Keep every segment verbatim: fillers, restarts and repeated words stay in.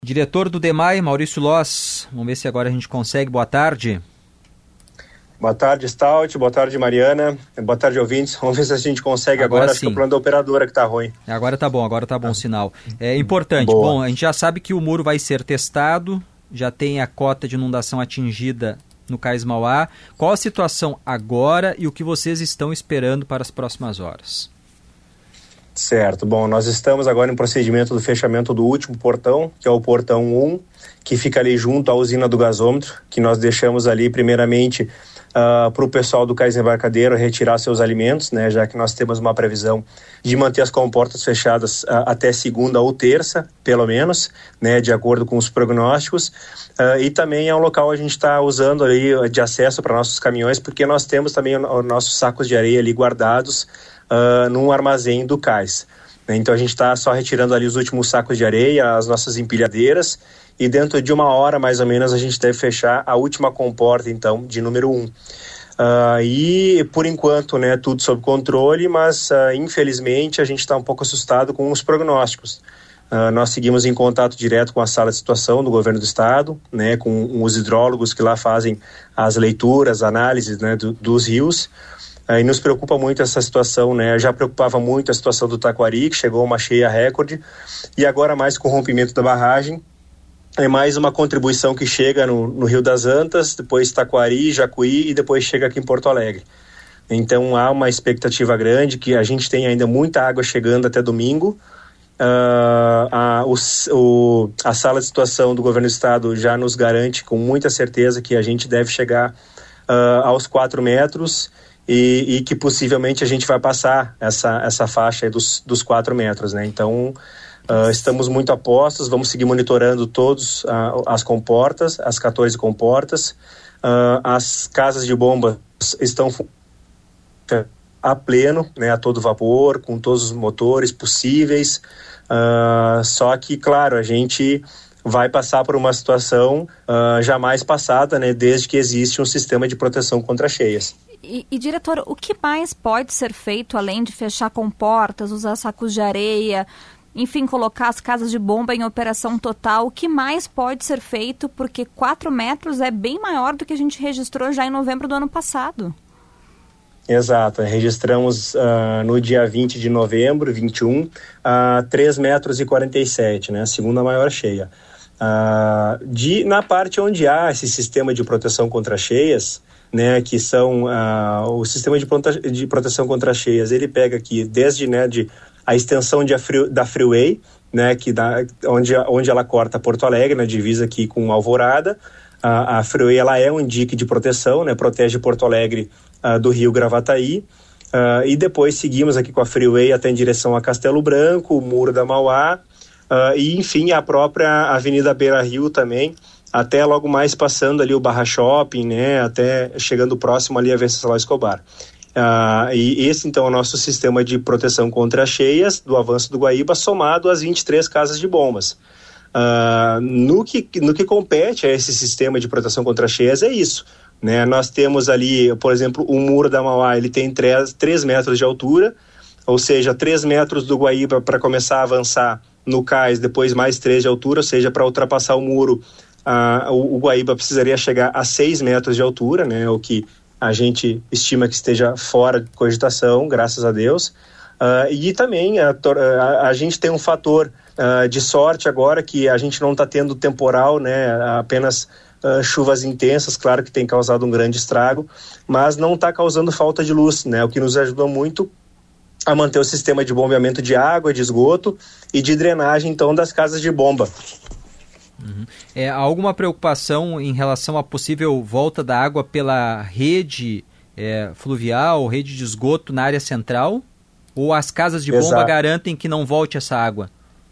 Diretor do DEMAI, Maurício Loz, vamos ver se agora a gente consegue. Boa tarde. Boa tarde, Stout. Boa tarde, Mariana. Boa tarde, ouvintes. Vamos ver se a gente consegue agora. agora acho que é o plano da operadora que tá ruim. Agora tá bom, agora tá bom o sinal. É importante. Boa. Bom, a gente já sabe que o muro vai ser testado, já tem a cota de inundação atingida no Cais Mauá. Qual a situação agora e o que vocês estão esperando para as próximas horas? Certo. Bom, nós estamos agora em procedimento do fechamento do último portão, que é o portão um, que fica ali junto à usina do gasômetro, que nós deixamos ali primeiramente uh, para o pessoal do Cais Embarcadero retirar seus alimentos, né, já que nós temos uma previsão de manter as comportas fechadas uh, até segunda ou terça, pelo menos, né, de acordo com os prognósticos. Uh, e também é um local que a gente está usando ali de acesso para nossos caminhões, porque nós temos também os nossos sacos de areia ali guardados Uh, num armazém do cais. Então a gente está só retirando ali os últimos sacos de areia, as nossas empilhadeiras, e dentro de uma hora mais ou menos a gente deve fechar a última comporta, então, de número um. Uh, e por enquanto, né, tudo sob controle, mas uh, infelizmente a gente está um pouco assustado com os prognósticos. Uh, nós seguimos em contato direto com a sala de situação do governo do estado, né, com os hidrólogos que lá fazem as leituras, análises, né, do, dos rios. E nos preocupa muito essa situação, né? Já preocupava muito a situação do Taquari, que chegou a uma cheia recorde, e agora mais com o rompimento da barragem, é mais uma contribuição que chega no, no Rio das Antas, depois Taquari, Jacuí e depois chega aqui em Porto Alegre. Então há uma expectativa grande, que a gente tem ainda muita água chegando até domingo. Uh, a, o, o, a sala de situação do governo do estado já nos garante com muita certeza que a gente deve chegar uh, aos quatro metros, E, e que possivelmente a gente vai passar essa, essa faixa aí dos, dos quatro metros, né? Então, uh, estamos muito apostos, vamos seguir monitorando todas uh, as comportas, as quatorze comportas. Uh, as casas de bomba estão a pleno, né, a todo vapor, com todos os motores possíveis. Uh, só que, claro, a gente vai passar por uma situação uh, jamais passada, né, desde que existe um sistema de proteção contra cheias. E, e, diretor, o que mais pode ser feito além de fechar comportas, usar sacos de areia, enfim, colocar as casas de bomba em operação total? O que mais pode ser feito? Porque quatro metros é bem maior do que a gente registrou já em novembro do ano passado. Exato, registramos uh, no dia vinte de novembro, vinte e um, uh, três metros e quarenta e sete, né, a segunda maior cheia. Uh, de, na parte onde há esse sistema de proteção contra cheias, né, que são uh, o sistema de, pronta, de proteção contra cheias, ele pega aqui desde, né, de, a extensão de a free, da Freeway, né, que dá, onde, onde ela corta Porto Alegre, na divisa aqui com Alvorada. Uh, a Freeway ela é um dique de proteção, né, protege Porto Alegre uh, do rio Gravataí. Uh, e depois seguimos aqui com a Freeway até em direção a Castelo Branco, o Muro da Mauá, uh, e enfim a própria Avenida Beira Rio também, até logo mais passando ali o Barra Shopping, né, até chegando próximo ali a Venceslau Escobar. Uh, e esse então é o nosso sistema de proteção contra cheias do avanço do Guaíba, somado às vinte e três casas de bombas. Uh, no, que, no que compete a esse sistema de proteção contra cheias é isso, né? Nós temos ali, por exemplo, o Muro da Mauá, ele tem três metros de altura, ou seja, três metros do Guaíba para começar a avançar no cais, depois mais três de altura, ou seja, para ultrapassar o muro, Uh, o, o Guaíba precisaria chegar a seis metros de altura, né, o que a gente estima que esteja fora de cogitação, graças a Deus. Uh, e também a, a, a gente tem um fator uh, de sorte agora, que a gente não está tendo temporal, né, apenas uh, chuvas intensas, claro que tem causado um grande estrago, mas não está causando falta de luz, né, o que nos ajudou muito a manter o sistema de bombeamento de água, de esgoto e de drenagem, então, das casas de bomba. Uhum. É, há alguma preocupação em relação à possível volta da água pela rede é, fluvial, rede de esgoto na área central? Ou as casas de bomba Exato. Garantem que não volte essa água?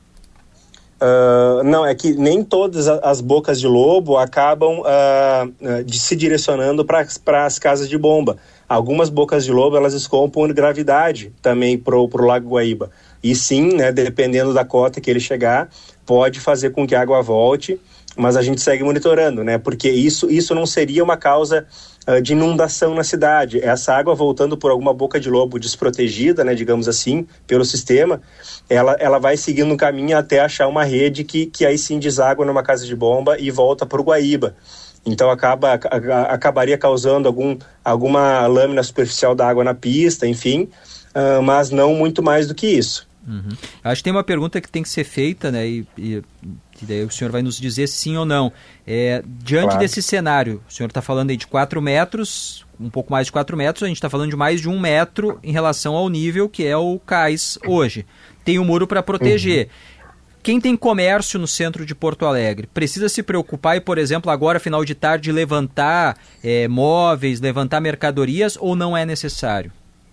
Uh, não, é que nem todas as bocas de lobo acabam uh, de se direcionando para as casas de bomba. Algumas bocas de lobo elas escoam por gravidade também para o Lago Guaíba. e sim, né, dependendo da cota que ele chegar, pode fazer com que a água volte, mas a gente segue monitorando, né, porque isso, isso não seria uma causa uh, de inundação na cidade. Essa água voltando por alguma boca de lobo desprotegida, né, digamos assim, pelo sistema, ela, ela vai seguindo um caminho até achar uma rede que, que aí sim deságua numa casa de bomba e volta para o Guaíba. Então acaba, a, acabaria causando algum, alguma lâmina superficial da água na pista, enfim, uh, mas não muito mais do que isso. Uhum. Acho que tem uma pergunta que tem que ser feita, né, e, e, e daí o senhor vai nos dizer sim ou não. É, diante claro. desse cenário, o senhor está falando aí de quatro metros, um pouco mais de quatro metros, a gente está falando de mais de um metro em relação ao nível que é o cais hoje. Tem um muro para proteger. Uhum. Quem tem comércio no centro de Porto Alegre precisa se preocupar e, por exemplo, agora, final de tarde, levantar é, móveis, levantar mercadorias, ou não é necessário?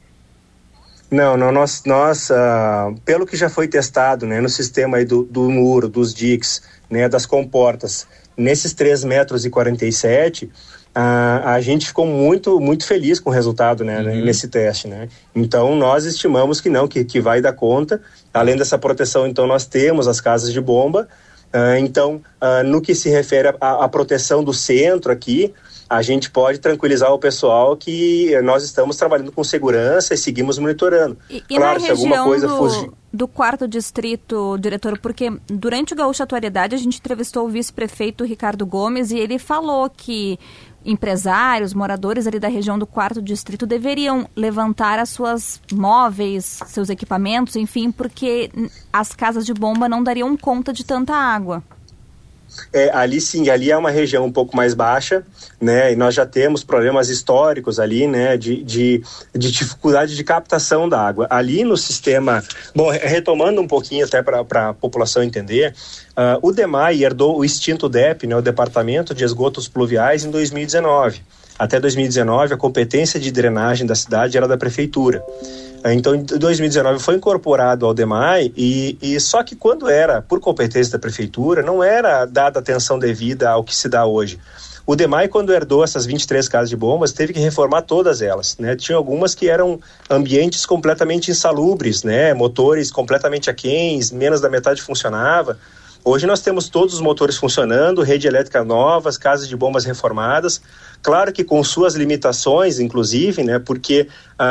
Não, não nós, nós uh, pelo que já foi testado, né, no sistema aí do, do muro, dos diques, né, das comportas, nesses três metros e quarenta e sete, uh, a gente ficou muito, muito feliz com o resultado, né, uhum. nesse teste, né? Então, nós estimamos que não, que, que vai dar conta. Além dessa proteção, então, nós temos as casas de bomba. Uh, então, uh, no que se refere à proteção do centro aqui, a gente pode tranquilizar o pessoal que nós estamos trabalhando com segurança e seguimos monitorando. E, e claro, na se região alguma coisa do, fugir... do quarto distrito, diretor, porque durante o Gaúcha Atualidade a gente entrevistou o vice-prefeito Ricardo Gomes e ele falou que empresários, moradores ali da região do quarto distrito deveriam levantar as suas móveis, seus equipamentos, enfim, porque as casas de bomba não dariam conta de tanta água. É, ali sim, ali é uma região um pouco mais baixa, né, e nós já temos problemas históricos ali, né, de, de, de dificuldade de captação da água. Ali no sistema, bom, retomando um pouquinho até para a população entender, uh, o DEMAI herdou o extinto D E P, né, o Departamento de Esgotos Pluviais, em dois mil e dezenove. Até dois mil e dezenove, a competência de drenagem da cidade era da prefeitura. Então, em dois mil e dezenove foi incorporado ao DEMAI e, e só que quando era por competência da prefeitura, não era dada atenção devida ao que se dá hoje. O DEMAI, quando herdou essas vinte e três casas de bombas, teve que reformar todas elas, né? Tinha algumas que eram ambientes completamente insalubres, né? Motores completamente aquéns, menos da metade funcionava. Hoje nós temos todos os motores funcionando, rede elétrica novas, casas de bombas reformadas, claro que com suas limitações, inclusive, né, porque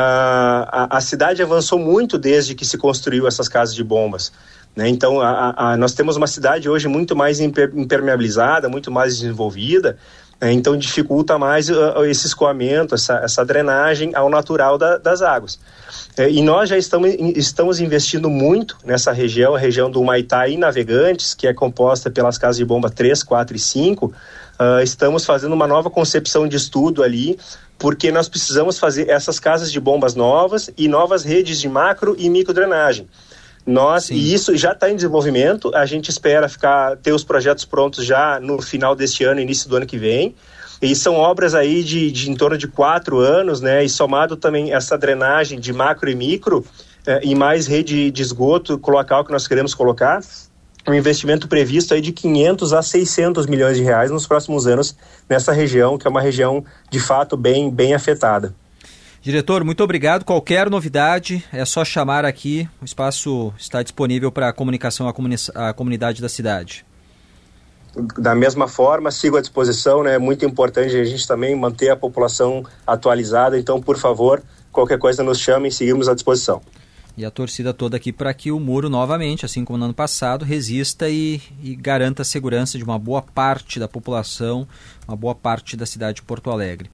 a, a, a cidade avançou muito desde que se construiu essas casas de bombas, né? Então a, a, nós temos uma cidade hoje muito mais imper, impermeabilizada, muito mais desenvolvida, né? Então dificulta mais uh, esse escoamento, essa, essa drenagem ao natural da, das águas. É, e nós já estamos, estamos investindo muito nessa região, a região do Humaitá e Navegantes, que é composta pelas casas de bomba três, quatro e cinco. Uh, estamos fazendo uma nova concepção de estudo ali, porque nós precisamos fazer essas casas de bombas novas e novas redes de macro e micro drenagem. Nós, e isso já está em desenvolvimento, a gente espera ficar, ter os projetos prontos já no final deste ano, início do ano que vem. E são obras aí de, de em torno de quatro anos, né? E somado também essa drenagem de macro e micro eh, e mais rede de esgoto local que nós queremos colocar, um investimento previsto aí de quinhentos a seiscentos milhões de reais nos próximos anos nessa região, que é uma região de fato bem, bem afetada. Diretor, muito obrigado. Qualquer novidade é só chamar aqui, o espaço está disponível para comunicação à, comuni- à comunidade da cidade. Da mesma forma, sigo à disposição, né? É muito importante a gente também manter a população atualizada, então, por favor, qualquer coisa nos chame e seguimos à disposição. E a torcida toda aqui para que o muro novamente, assim como no ano passado, resista e, e garanta a segurança de uma boa parte da população, uma boa parte da cidade de Porto Alegre.